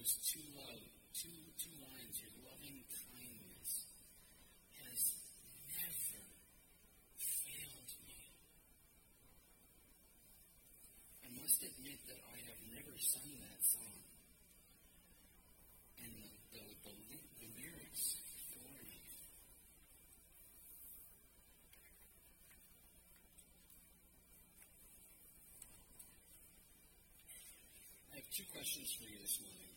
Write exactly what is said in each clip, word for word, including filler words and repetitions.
those two love, two two lines, your loving kindness has never failed me. I must admit that I have never sung that song. And the, the, the, the lyrics for me. I have two questions for you this morning.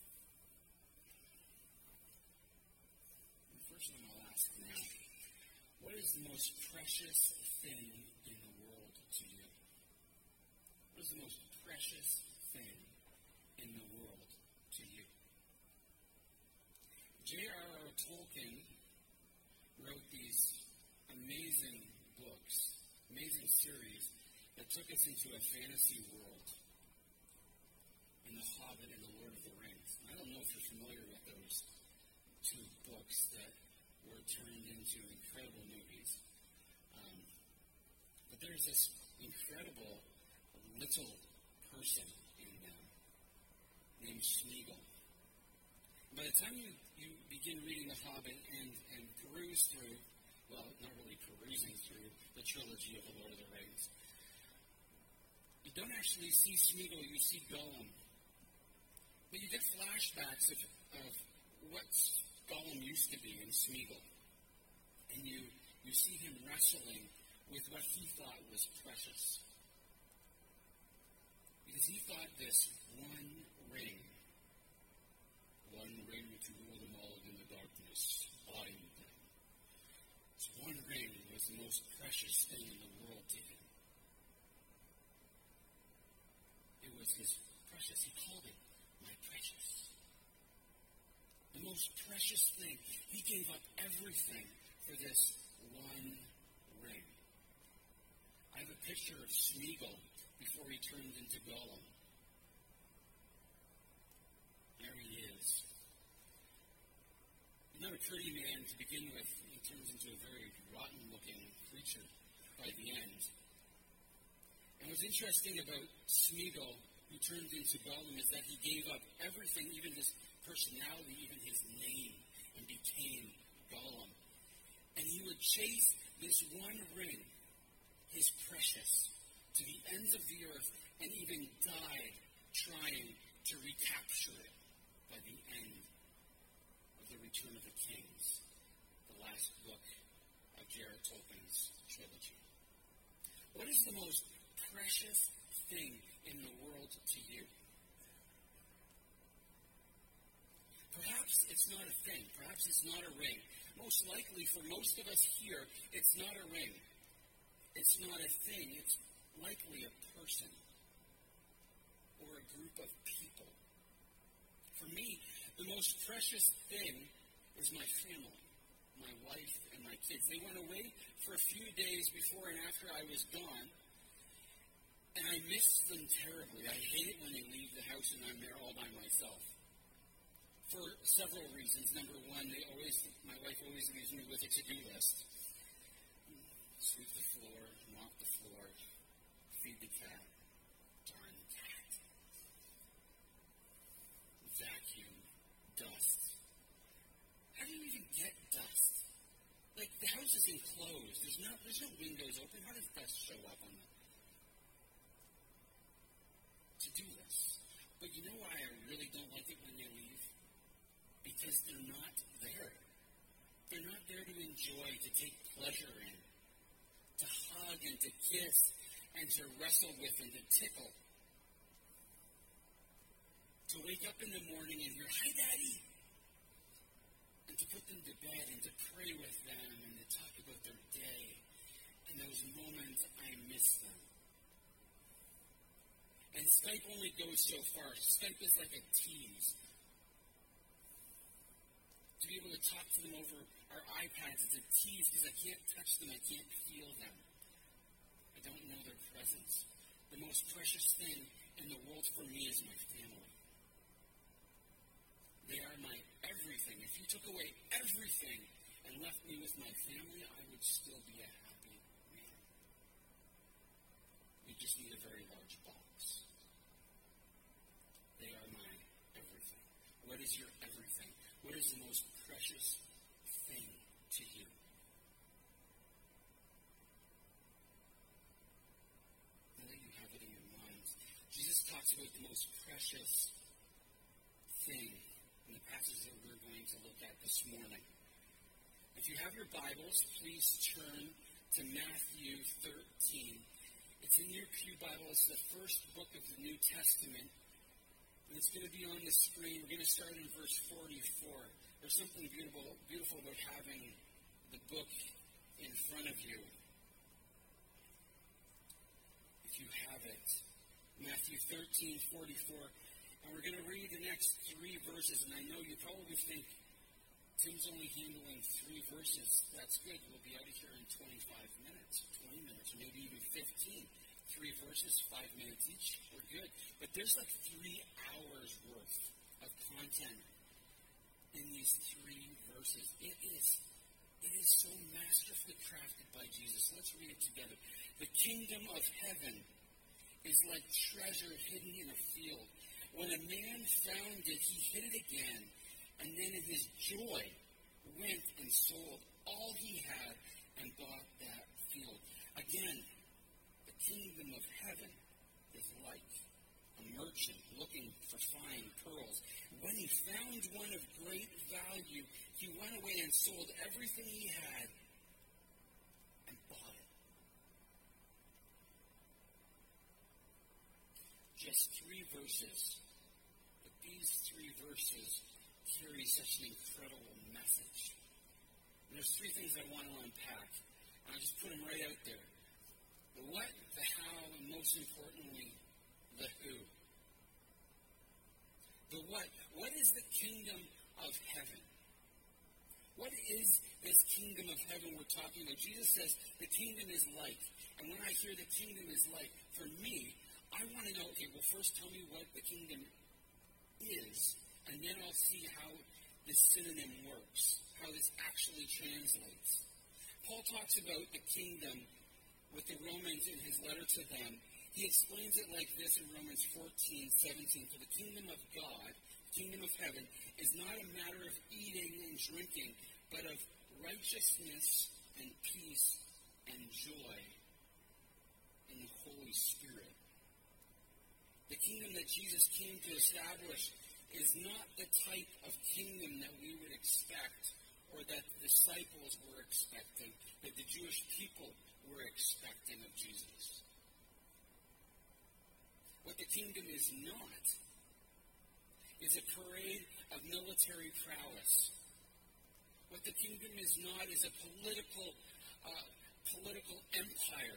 The first one I'll ask now. What is the most precious thing in the world to you? What is the most precious thing in the world to you? J R R Tolkien wrote these amazing books, amazing series that took us into a fantasy world in The Hobbit and The Lord of the Rings. And I don't know if you're familiar with those two books that were turned into incredible movies. Um, but there's this incredible little person in them named Smeagol. By the time you, you begin reading The Hobbit and, and peruse through, well, not really perusing through the trilogy of The Lord of the Rings, you don't actually see Smeagol, you see Gollum. But you get flashbacks of, of what Gollum used to be in Smeagol. And you, you see him wrestling with what he thought was precious. Because he thought this one ring, one ring to rule them all in the darkness, bind them. This one ring was the most precious thing in the world to him. It was his precious. He called it my precious. The most precious thing. He gave up everything for this one ring. I have a picture of Smeagol before he turned into Gollum. There he is. He's not a pretty man to begin with. He turns into a very rotten-looking creature by the end. And what's interesting about Smeagol, who turned into Gollum, is that he gave up everything, even his personality, even his name, and became Gollum. And he would chase this one ring, his precious, to the ends of the earth, and even died trying to recapture it by the end of The Return of the Kings, the last book of J R R Tolkien's trilogy. What is the most precious thing in the world to you? Perhaps it's not a thing. Perhaps it's not a ring. Most likely, for most of us here, it's not a ring. It's not a thing. It's likely a person or a group of people. For me, the most precious thing is my family, my wife and my kids. They went away for a few days before and after I was gone, and I miss them terribly. I hate it when they leave the house and I'm there all by myself. For several reasons. Number one, they always, my wife always leaves me with a to-do list. Sweep the floor, mop the floor, feed the cat, darn the cat, vacuum, dust. How do you even get dust? Like, the house is enclosed. There's no, there's no windows open. How does dust show up on the to-do list? But you know why I really don't like it when they leave? Because they're not there. They're not there to enjoy, to take pleasure in, to hug and to kiss and to wrestle with and to tickle. To wake up in the morning and hear, "Hi, Daddy!" And to put them to bed and to pray with them and to talk about their day. In those moments, I miss them. And Skype only goes so far. Skype is like a tease. To be able to talk to them over our iPads is a tease because I can't touch them, I can't feel them. I don't know their presence. The most precious thing in the world for me is my family. They are my everything. If you took away everything and left me with my family, I would still be a happy man. We just need a very large box. They are my everything. is the most precious thing to you? Now that you have it in your minds, Jesus talks about the most precious thing in the passage that we're going to look at this morning. If you have your Bibles, please turn to Matthew thirteen. It's in your Pew Bible. It's the first book of the New Testament. And it's going to be on the screen. We're going to start in verse forty-four. There's something beautiful, beautiful about having the book in front of you. If you have it. Matthew thirteen, forty-four. And we're going to read the next three verses. And I know you probably think, Tim's only handling three verses. That's good. We'll be out of here in twenty-five minutes, twenty minutes, or maybe even fifteen. Three verses, five minutes each. We're good. But there's like three hours worth of content in these three verses. It is, it is so masterfully crafted by Jesus. Let's read it together. The kingdom of heaven is like treasure hidden in a field. When a man found it, he hid it again, and then in his joy went and sold all he had and bought that field. Again, the kingdom of heaven is like a merchant looking for fine pearls. When he found one of great value, he went away and sold everything he had and bought it. Just three verses. But these three verses carry such an incredible message. And there's three things I want to unpack. I'll just put them right out there. The what, the how, and most importantly, the who. The what. What is the kingdom of heaven? What is this kingdom of heaven we're talking about? Jesus says the kingdom is like. And when I hear the kingdom is like, for me, I want to know, okay, well, first tell me what the kingdom is, and then I'll see how this synonym works, how this actually translates. Paul talks about the kingdom with the Romans in his letter to them. He explains it like this in Romans fourteen, seventeen. For the kingdom of God, the kingdom of heaven, is not a matter of eating and drinking, but of righteousness and peace and joy in the Holy Spirit. The kingdom that Jesus came to establish is not the type of kingdom that we would expect or that the disciples were expecting, that the Jewish people were expecting of Jesus. What the kingdom is not is a parade of military prowess. What the kingdom is not is a political, uh, political empire.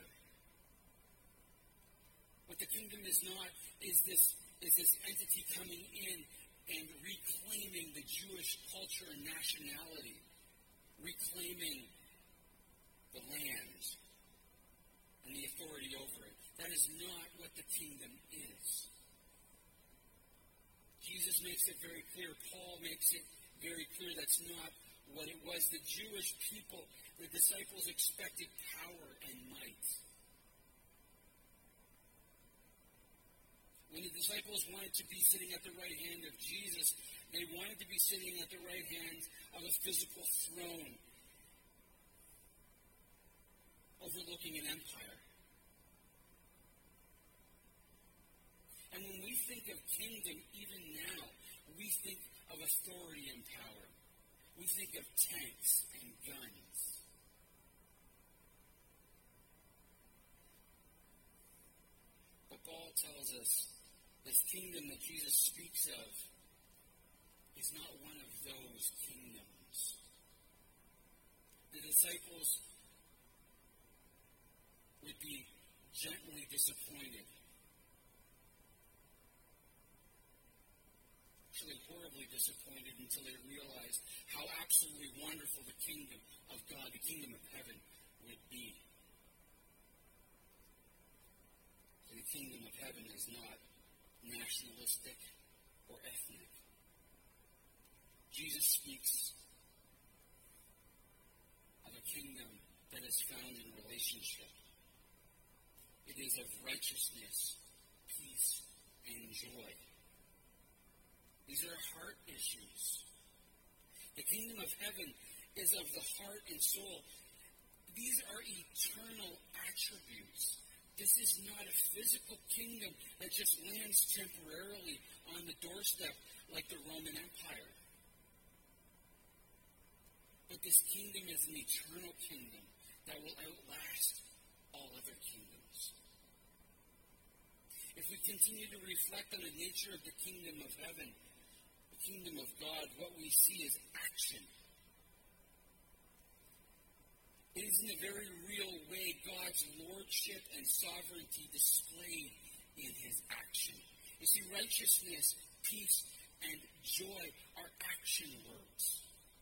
What the kingdom is not is this, is this entity coming in and reclaiming the Jewish culture and nationality, reclaiming the land and the authority over it. That is not what the kingdom is. Jesus makes it very clear. Paul makes it very clear that's not what it was. The Jewish people, the disciples expected power and might. When the disciples wanted to be sitting at the right hand of Jesus, they wanted to be sitting at the right hand of a physical throne overlooking an empire. And when we think of kingdom, even now, we think of authority and power. We think of tanks and guns. But Paul tells us this kingdom that Jesus speaks of is not one of those kingdoms. The disciples would be gently disappointed. Actually, horribly disappointed until they realized how absolutely wonderful the kingdom of God, the kingdom of heaven, would be. So the kingdom of heaven is not nationalistic or ethnic. Jesus speaks of a kingdom that is found in relationship. It is of righteousness, peace, and joy. These are heart issues. The kingdom of heaven is of the heart and soul. These are eternal attributes. This is not a physical kingdom that just lands temporarily on the doorstep like the Roman Empire. But this kingdom is an eternal kingdom that will outlast all other kingdoms. If we continue to reflect on the nature of the kingdom of heaven, the kingdom of God, what we see is action. It is in a very real way God's lordship and sovereignty displayed in his action. You see, righteousness, peace, and joy are action words.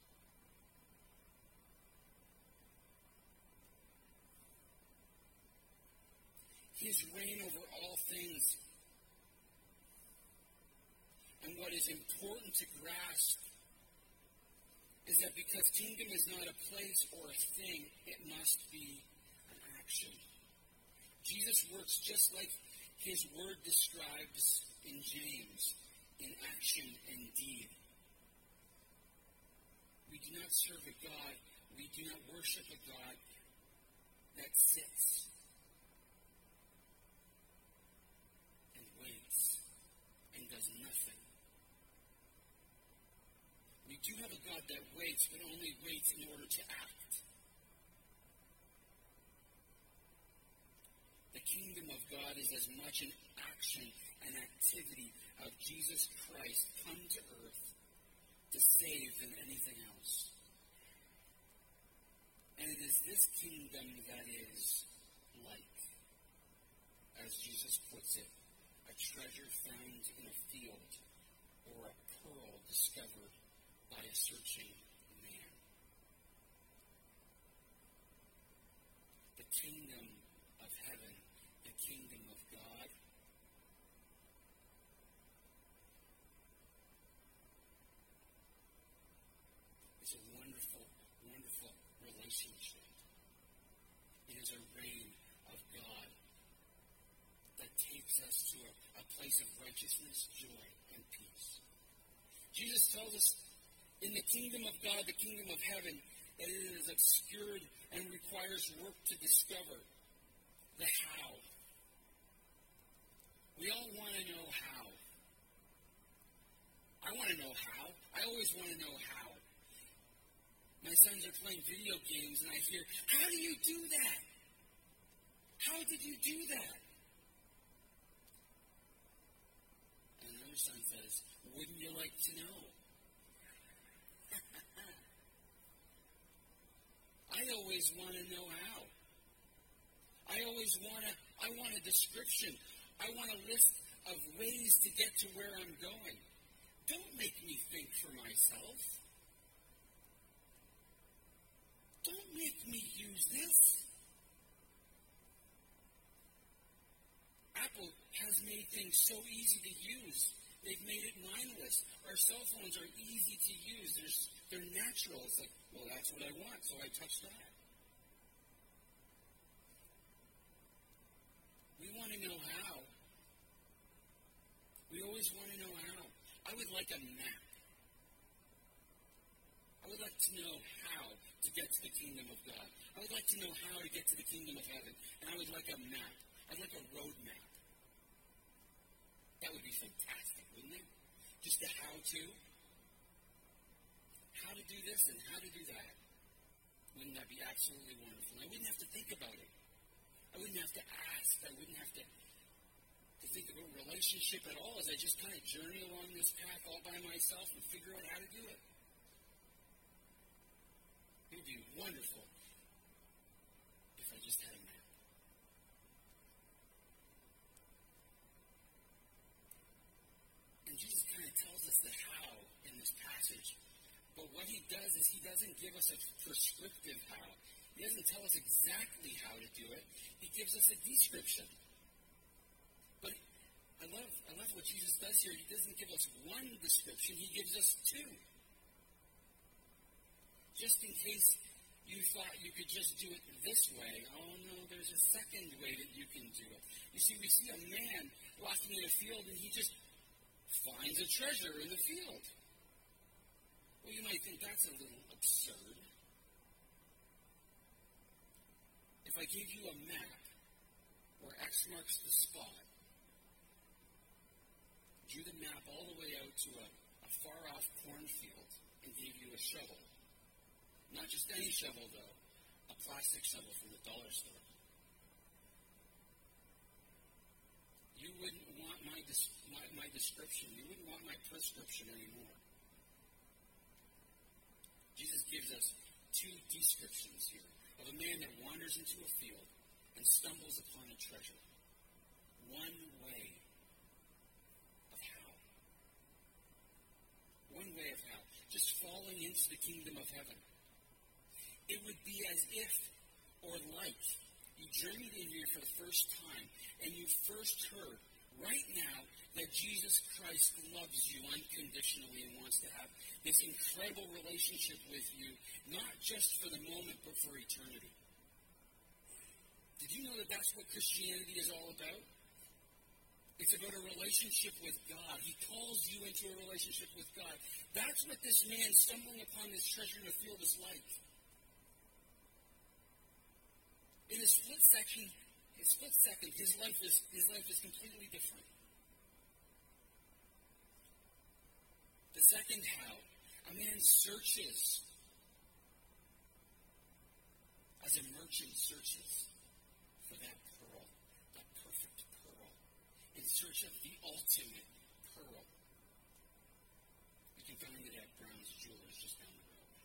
His reign over all things. And what is important to grasp is that because kingdom is not a place or a thing, it must be an action. Jesus works just like his word describes in James, in action and deed. We do not serve a God, we do not worship a God that sits and waits and does nothing. We do have a God that waits, but only waits in order to act. The kingdom of God is as much an action and activity of Jesus Christ come to earth to save than anything else. And it is this kingdom that is like, as Jesus puts it, a treasure found in a field or a pearl discovered by a searching man. The kingdom of heaven, the kingdom of God, is a wonderful, wonderful relationship. It is a reign of God that takes us to a, a place of righteousness, joy, and peace. Jesus tells us in the kingdom of God, the kingdom of heaven, that it is obscured and requires work to discover the how. We all want to know how. I want to know how. I always want to know how. My sons are playing video games and I hear, how do you do that? How did you do that? And another son says, wouldn't you like to know? I always want to know how. I always want to, I want a description. I want a list of ways to get to where I'm going. Don't make me think for myself. Don't make me use this. Apple has made things so easy to use. They've made it mindless. Our cell phones are easy to use. They're, they're natural. It's like, well, that's what I want, so I touch that. We want to know how. We always want to know how. I would like a map. I would like to know how to get to the kingdom of God. I would like to know how to get to the kingdom of heaven. And I would like a map. I'd like a road map. That would be fantastic, wouldn't it? Just the how-to. How to do this and how to do that. Wouldn't that be absolutely wonderful? I wouldn't have to think about it. I wouldn't have to ask. I wouldn't have to, to think about relationship at all as I just kind of journey along this path all by myself and figure out how to do it. It would be wonderful if I just had a map. And Jesus kind of tells us the how in this passage. But what he does is he doesn't give us a prescriptive how. He doesn't tell us exactly how to do it. He gives us a description. But I love, I love what Jesus does here. He doesn't give us one description. He gives us two. Just in case you thought you could just do it this way. Oh, no, there's a second way that you can do it. You see, we see a man walking in a field, and he just finds a treasure in the field. Well, you might think that's a little absurd. If I gave you a map where X marks the spot, drew the map all the way out to a, a far-off cornfield, and gave you a shovel, not just any shovel, though, a plastic shovel from the dollar store, you wouldn't want my, my, my description. You wouldn't want my prescription anymore. Jesus gives us two descriptions here of a man that wanders into a field and stumbles upon a treasure. One way of how. One way of how. Just falling into the kingdom of heaven. It would be as if, or like, you journeyed in here for the first time, and you first heard, right now, that Jesus Christ loves you unconditionally and wants to have this incredible relationship with you, not just for the moment, but for eternity. Did you know that that's what Christianity is all about? It's about a relationship with God. He calls you into a relationship with God. That's what this man stumbling upon this treasure in the field is like. In a split second, a split second, his life is his life is completely different. The second how, a man searches as a merchant searches for that pearl, that perfect pearl, in search of the ultimate pearl. You can find it at Brown's Jewelers just down the road.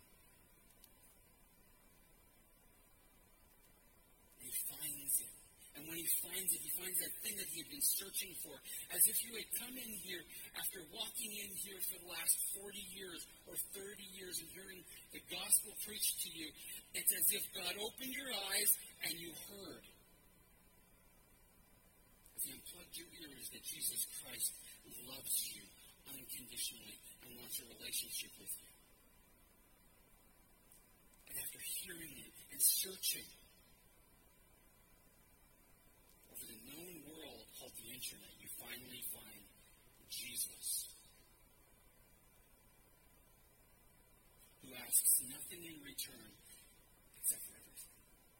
And he finds it. And when he finds it, he finds that thing that he had been searching for. As if you had come in here after walking in here for the last forty years or thirty years and hearing the gospel preached to you. It's as if God opened your eyes and you heard. As he unplugged your ears that Jesus Christ loves you unconditionally and wants a relationship with you. And after hearing it and searching over the known world called the internet, you finally find Jesus, who asks nothing in return except for everything.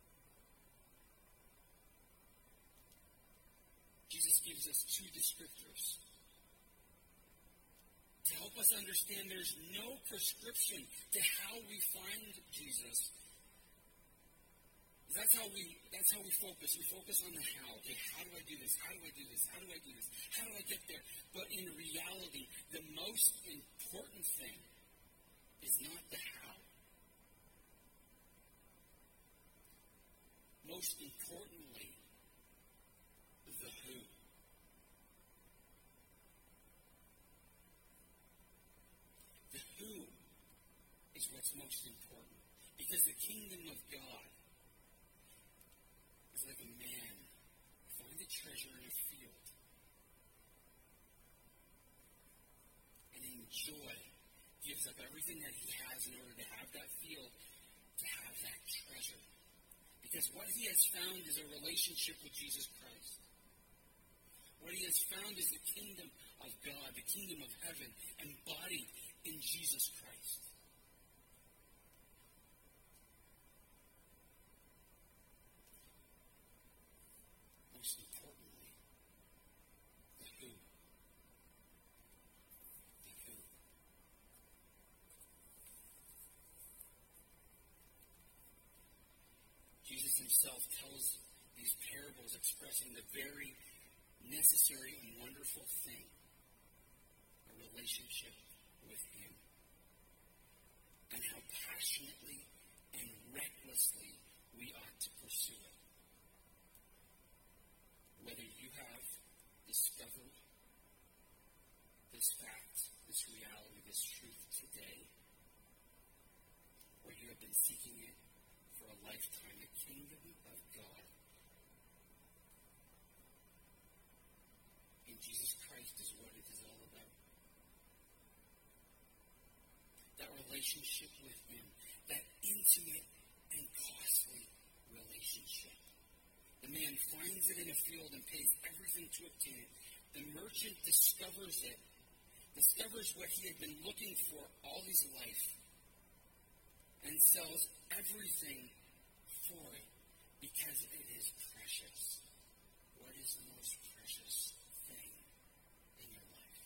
Jesus gives us two descriptors to help us understand there's no prescription to how we find Jesus. That's how we that's how we focus. We focus on the how. Okay, how do I do this? How do I do this? How do I do this? How do I get there? But in reality, the most important thing is not the how. Most importantly, the who. The who is what's most important. Because the kingdom of God is like a man find a treasure in a field and in joy gives up everything that he has in order to have that field, to have that treasure. Because what he has found is a relationship with Jesus Christ. What he has found is the kingdom of God, the kingdom of heaven, embodied in Jesus Christ. Most importantly, the who. The who. Jesus himself tells these parables expressing the very necessary and wonderful thing, a relationship with him, and how passionately and recklessly we ought to pursue it. Whether you have discovered this fact, this reality, this truth today, or you have been seeking it for a lifetime, the kingdom of God in Jesus Christ is what it is all about. That relationship with him, that intimate and costly relationship. The man finds it in a field and pays everything to obtain it. The merchant discovers it. discovers what he had been looking for all his life, and sells everything for it because it is precious. What is the most precious thing in your life?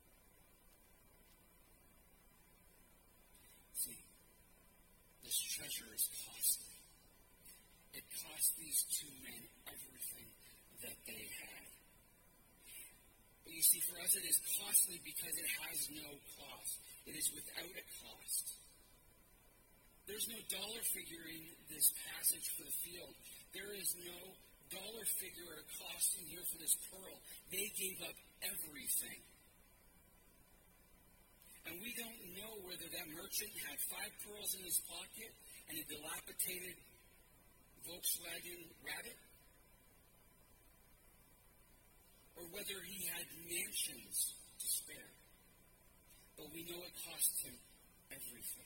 See, this treasure is costly. It cost these two men everything that they had. But you see, for us it is costly because it has no cost. It is without a cost. There's no dollar figure in this passage for the field. There is no dollar figure or cost in here for this pearl. They gave up everything. And we don't know whether that merchant had five pearls in his pocket and a dilapidated Volkswagen Rabbit, or whether he had mansions to spare. But we know it cost him everything.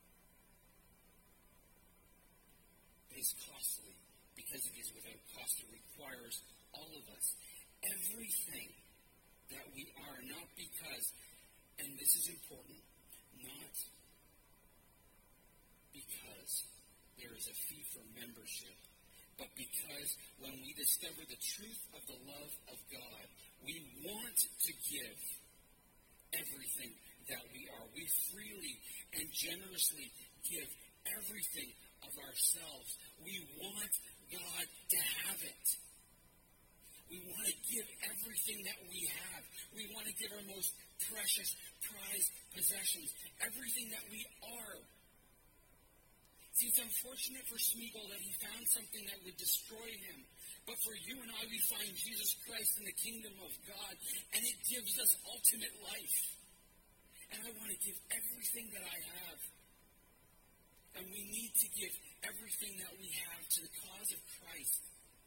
It is costly because it is without cost. It requires all of us, everything that we are, not because, and this is important, not because there is a fee for membership, but because when we discover the truth of the love of God, we want to give everything that we are. We freely and generously give everything of ourselves. We want God to have it. We want to give everything that we have. We want to give our most precious, prized possessions, everything that we are. See, it's unfortunate for Smeagol that he found something that would destroy him. But for you and I, we find Jesus Christ in the kingdom of God, and it gives us ultimate life. And I want to give everything that I have. And we need to give everything that we have to the cause of Christ.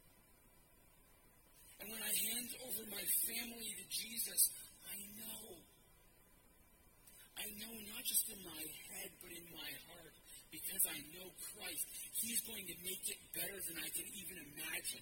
And when I hand over my family to Jesus, I know, I know not just in my head, but in my heart, because I know Christ, he's going to make it better than I can even imagine.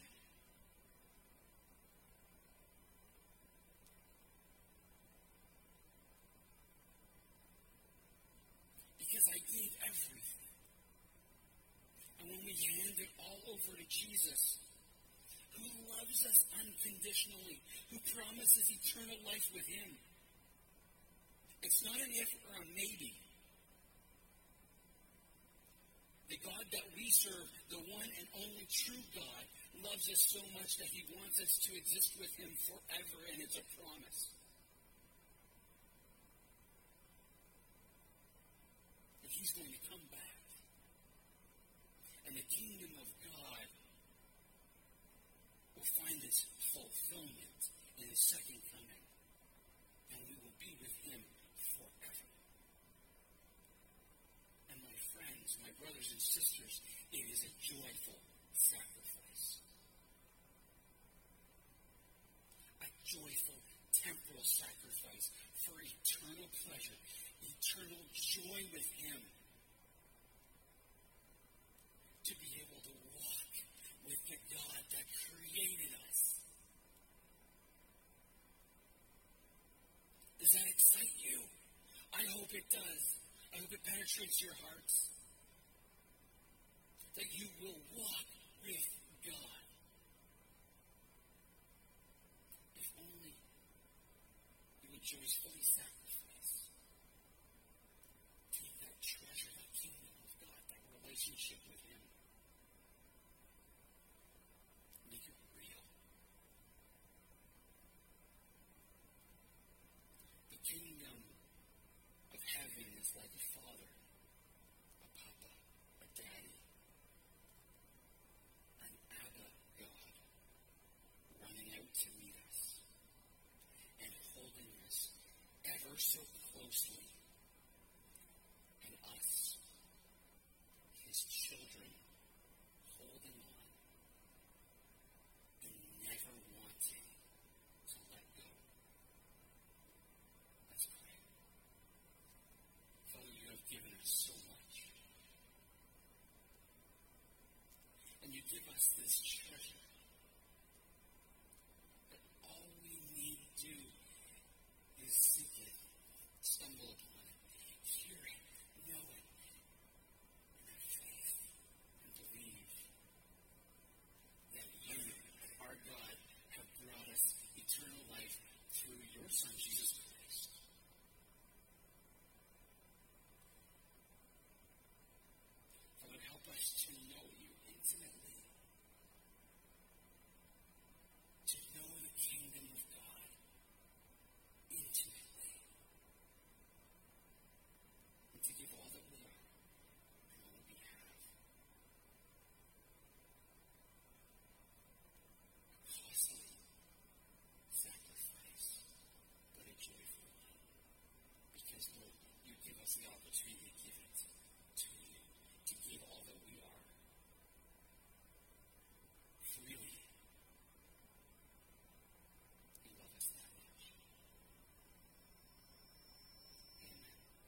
Because I gave everything. And when we hand it all over to Jesus, who loves us unconditionally, who promises eternal life with him, it's not an if or a maybe. The God that we serve, the one and only true God, loves us so much that he wants us to exist with him forever, and it's a promise. That he's going to come back. And the kingdom of God will find its fulfillment in his second coming. And we will be with him forever. And my friends, my brothers and sisters, it is a joyful sacrifice. A joyful temporal sacrifice for eternal pleasure, eternal joy with him. To be able to walk with the God that created us. Does that excite you? I hope it does. I hope it penetrates your hearts. That you will walk with God. If only you would joyfully sacrifice. Take that treasure, that kingdom of God, that relationship with him. Make it real. The kingdom of heaven is like a father, a papa, a daddy, an Abba God, running out to meet us and holding us ever so closely, and us, his children, holding on and never wanting to let go. Let's pray. Father, you have given us so much. And you give us this treasure that all we need do is seek it us to know you intimately, to know the kingdom of God intimately, and to give all that we are and all that we have. A costly sacrifice, but a joyful one. Because, Lord, you give us the opportunity to give it